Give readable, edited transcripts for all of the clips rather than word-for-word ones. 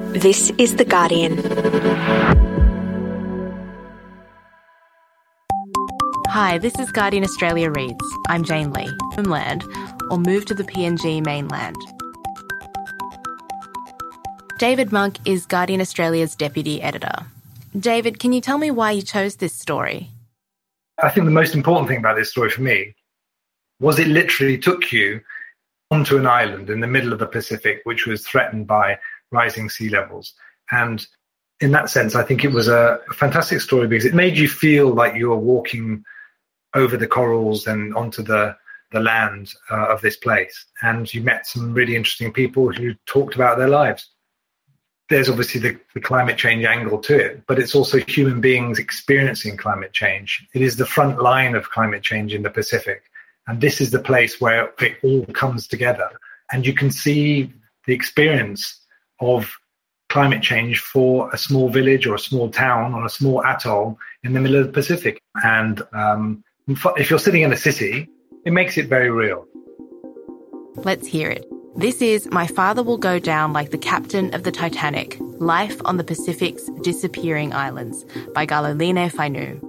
This is The Guardian. Hi, this is Guardian Australia Reads. I'm Jane Lee. Homeland, or move to the PNG mainland. David Monk is Guardian Australia's deputy editor. David, can you tell me why you chose this story? I think the most important thing about this story for me was it literally took you onto an island in the middle of the Pacific, which was threatened by rising sea levels. And in that sense, I think it was a fantastic story because it made you feel like you were walking over the corals and onto the land of this place. And you met some really interesting people who talked about their lives. There's obviously the climate change angle to it, but it's also human beings experiencing climate change. It is the front line of climate change in the Pacific. And this is the place where it all comes together. And you can see the experience of climate change for a small village or a small town or a small atoll in the middle of the Pacific. And if you're sitting in a city, it makes it very real. Let's hear it. This is My Father Will Go Down Like the Captain of the Titanic, Life on the Pacific's Disappearing Islands by Galoline Fainu.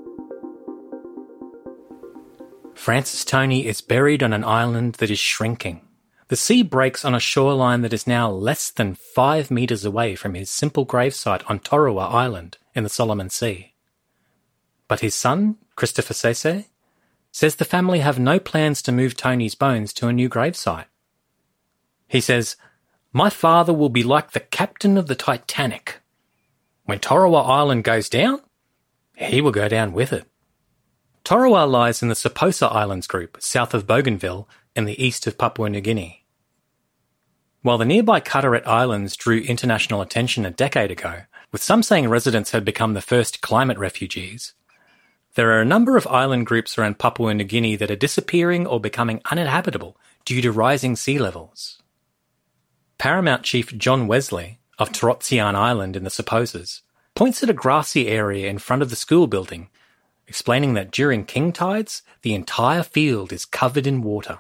Francis Tony is buried on an island that is shrinking. The sea breaks on a shoreline that is now less than 5 metres away from his simple gravesite on Torowa Island in the Solomon Sea. But his son, Christopher Sese, says the family have no plans to move Tony's bones to a new gravesite. He says, "My father will be like the captain of the Titanic. When Torowa Island goes down, he will go down with it." Torowa lies in the Saposa Islands group, south of Bougainville, in the east of Papua New Guinea. While the nearby Carteret Islands drew international attention a decade ago, with some saying residents had become the first climate refugees, there are a number of island groups around Papua New Guinea that are disappearing or becoming uninhabitable due to rising sea levels. Paramount Chief John Wesley of Torotzian Island in the Saposas points at a grassy area in front of the school building, explaining that during king tides, the entire field is covered in water.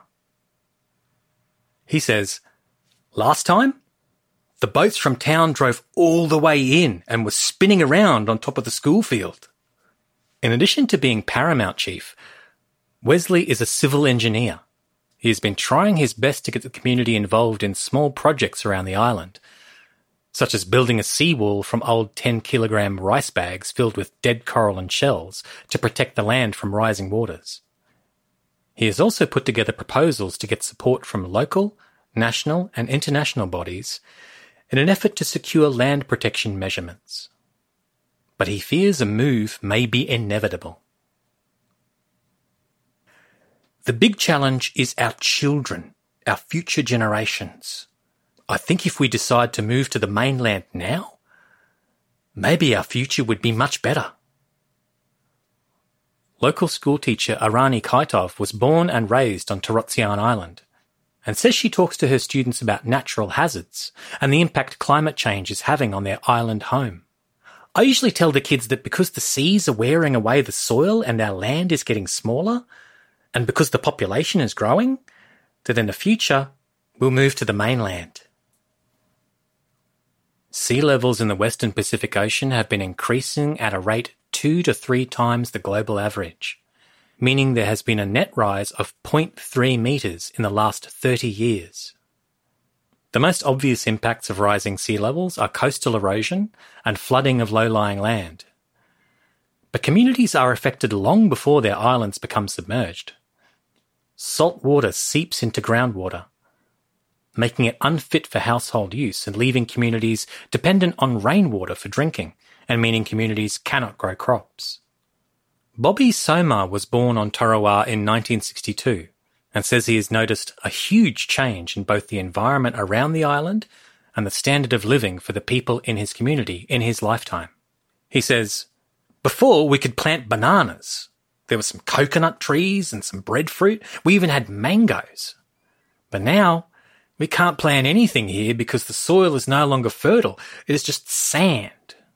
He says, "Last time, the boats from town drove all the way in and were spinning around on top of the school field." In addition to being Paramount Chief, Wesley is a civil engineer. He has been trying his best to get the community involved in small projects around the island, such as building a seawall from old 10-kilogram rice bags filled with dead coral and shells to protect the land from rising waters. He has also put together proposals to get support from local, national and international bodies in an effort to secure land protection measurements. But he fears a move may be inevitable. "The big challenge is our children, our future generations. I think if we decide to move to the mainland now, maybe our future would be much better." Local schoolteacher Arani Kaitov was born and raised on Torotzian Island and says she talks to her students about natural hazards and the impact climate change is having on their island home. "I usually tell the kids that because the seas are wearing away the soil and our land is getting smaller, and because the population is growing, that in the future we'll move to the mainland." Sea levels in the Western Pacific Ocean have been increasing at a rate 2 to 3 times the global average, meaning there has been a net rise of 0.3 metres in the last 30 years. The most obvious impacts of rising sea levels are coastal erosion and flooding of low-lying land. But communities are affected long before their islands become submerged. Salt water seeps into groundwater, making it unfit for household use and leaving communities dependent on rainwater for drinking, and meaning communities cannot grow crops. Bobby Soma was born on Torowa in 1962 and says he has noticed a huge change in both the environment around the island and the standard of living for the people in his community in his lifetime. He says, "Before we could plant bananas. There were some coconut trees and some breadfruit. We even had mangoes. But now we can't plant anything here because the soil is no longer fertile. It is just sand."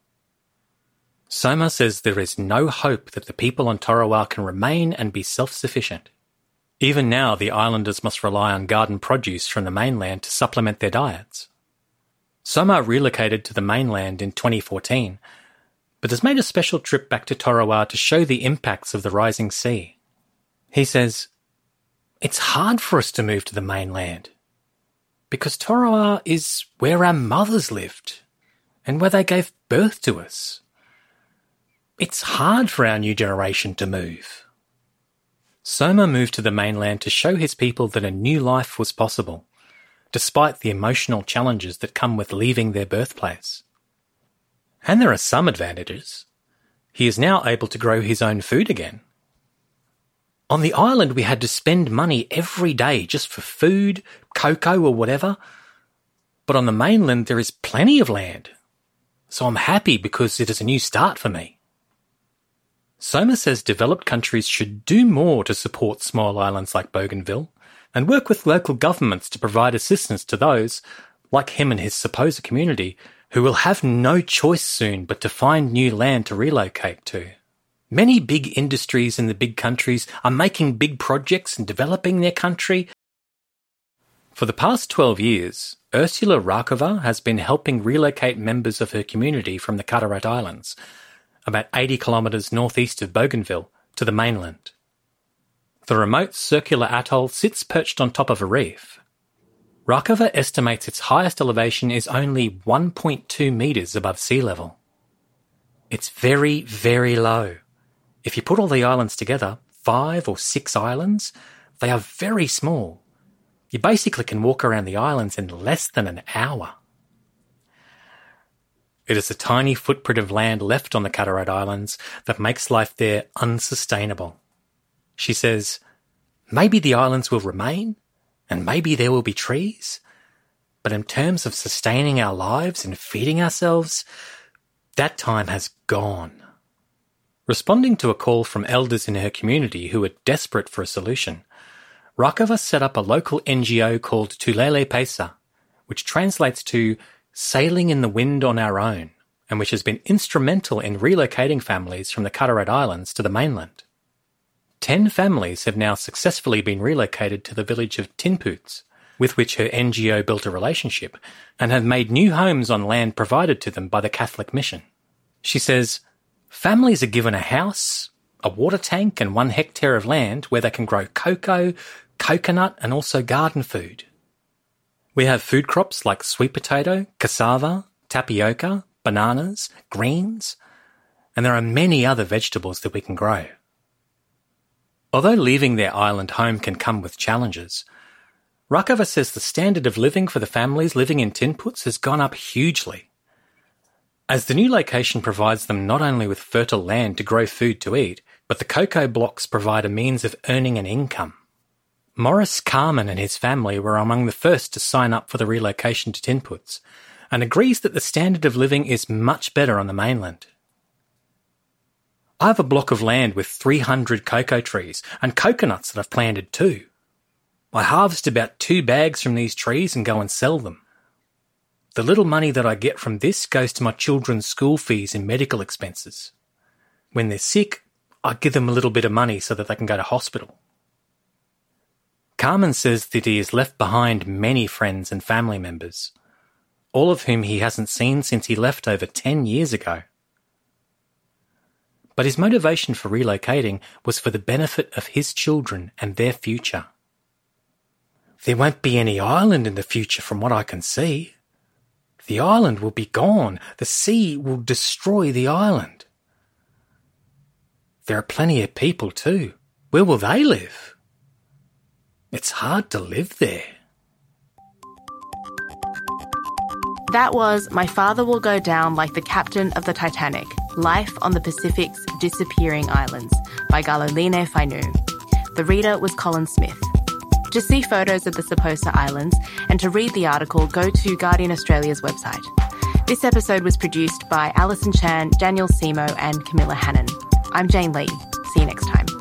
Soma says there is no hope that the people on Torowa can remain and be self-sufficient. Even now, the islanders must rely on garden produce from the mainland to supplement their diets. Soma relocated to the mainland in 2014, but has made a special trip back to Torowa to show the impacts of the rising sea. He says, "It's hard for us to move to the mainland because Torowa is where our mothers lived and where they gave birth to us. It's hard for our new generation to move." Soma moved to the mainland to show his people that a new life was possible, despite the emotional challenges that come with leaving their birthplace. And there are some advantages. He is now able to grow his own food again. On the island, we had to spend money every day just for food, cocoa or whatever. But on the mainland, there is plenty of land. So I'm happy because it is a new start for me. Soma says developed countries should do more to support small islands like Bougainville and work with local governments to provide assistance to those, like him and his Saposa community, who will have no choice soon but to find new land to relocate to. Many big industries in the big countries are making big projects and developing their country. For the past 12 years, Ursula Rakova has been helping relocate members of her community from the Carteret Islands, about 80 kilometres northeast of Bougainville, to the mainland. The remote circular atoll sits perched on top of a reef. Rakova estimates its highest elevation is only 1.2 metres above sea level. It's very, very low. If you put all the islands together, 5 or 6 islands, they are very small. You basically can walk around the islands in less than an hour. It is a tiny footprint of land left on the Carteret Islands that makes life there unsustainable. She says, "Maybe the islands will remain, and maybe there will be trees, but in terms of sustaining our lives and feeding ourselves, that time has gone." Responding to a call from elders in her community who were desperate for a solution, Rakova set up a local NGO called Tulele Pesa, which translates to Sailing in the Wind on Our Own, and which has been instrumental in relocating families from the Carteret Islands to the mainland. 10 families have now successfully been relocated to the village of Tinpoots, with which her NGO built a relationship, and have made new homes on land provided to them by the Catholic Mission. She says, "Families are given a house, a water tank and 1 hectare of land where they can grow cocoa, coconut and also garden food. We have food crops like sweet potato, cassava, tapioca, bananas, greens, and there are many other vegetables that we can grow." Although leaving their island home can come with challenges, Rakova says the standard of living for the families living in Tinpoots has gone up hugely. As the new location provides them not only with fertile land to grow food to eat, but the cocoa blocks provide a means of earning an income. Morris Carman and his family were among the first to sign up for the relocation to Tinpoots, and agrees that the standard of living is much better on the mainland. "I have a block of land with 300 cocoa trees and coconuts that I've planted too. I harvest about 2 bags from these trees and go and sell them. The little money that I get from this goes to my children's school fees and medical expenses. When they're sick, I give them a little bit of money so that they can go to hospital." Carmen says that he has left behind many friends and family members, all of whom he hasn't seen since he left over 10 years ago. But his motivation for relocating was for the benefit of his children and their future. "There won't be any island in the future from what I can see. The island will be gone. The sea will destroy the island. There are plenty of people too. Where will they live? It's hard to live there." That was My Father Will Go Down Like the Captain of the Titanic, Life on the Pacific's Disappearing Islands by Galoline Fainu. The reader was Colin Smith. To see photos of the Saposa Islands and to read the article, go to Guardian Australia's website. This episode was produced by Alison Chan, Daniel Simo and Camilla Hannon. I'm Jane Lee. See you next time.